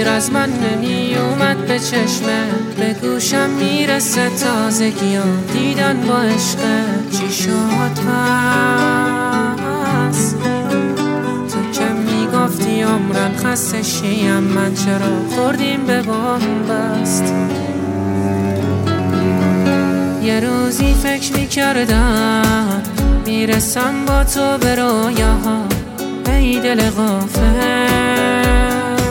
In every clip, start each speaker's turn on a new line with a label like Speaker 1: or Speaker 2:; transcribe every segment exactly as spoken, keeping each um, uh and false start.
Speaker 1: غیر از من نمی اومد به چشمه، به گوشم میرسه تازگی و دیدن با عشق. چی شد پس تو که میگفتی عمرن خسته شیم، من چرا خوردیم به بنبست؟ یه روزی فکر میکردم میرسم با تو به رویاها، ای دل غافل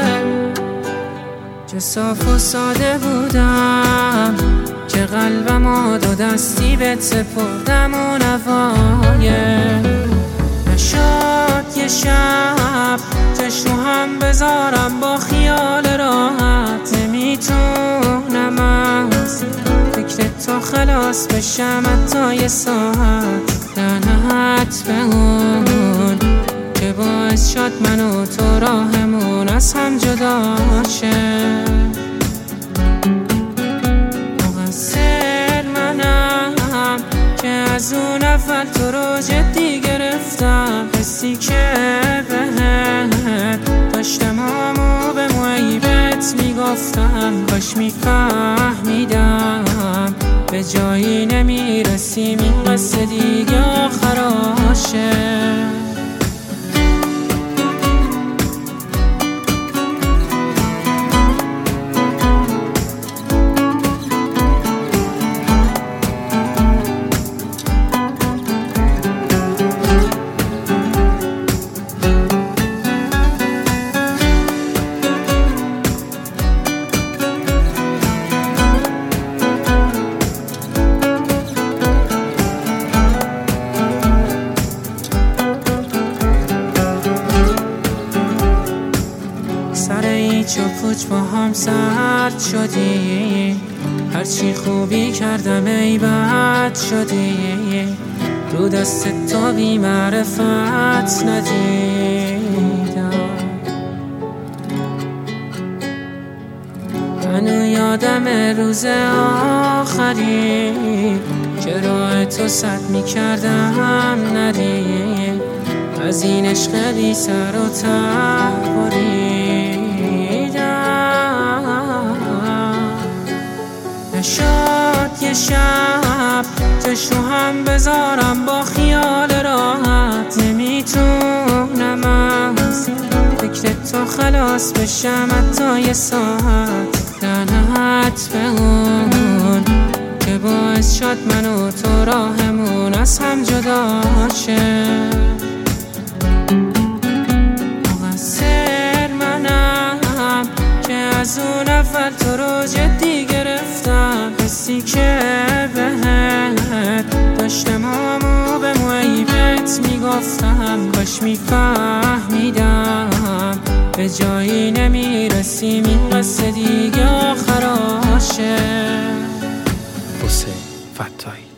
Speaker 1: چه صاف و ساده بودم که قلبم و دو دستی بهت سپردم و نوایه. نشد یه شب چشم هم بذارم با خیال راحت، نمیتونم از فکر تو خلاص بشم حتی یه ساعت. لعنت به اون که باعث شد من و تو راهمون از هم جدا شه. مقصر منم که از اون اول تو رو جدی گرفتم، حسی که بهت داشتم همو به معیبت میگفتم. کاش میفهمیدم به جایی نمیرسیم، این قصه دیگه آخراشه. سر هیچ و پوچ با هم سرد شدی، هرچی خوبی کردم ای بد شدی. رو دست تو بی معرفت ندیدم، منو یادم روز آخری که راه تو سد می کردم نری. از این عشق بی سر و ته بریدم. نشد یه شب چشم هم بذارم با خیال راحت، نمیتونم از فکر تو خلاص بشم حتی یه ساعت. لعنت به اون که باعث شد من و تو راهمون از هم جدا شه. از اون اول تو رو جدی گرفتم، حسی که بهت داشتم همو به معیبت میگفتم. کاش میفهمیدم به جایی نمیرسیم، این قصه دیگه آخراشه.
Speaker 2: حسین فتاحی.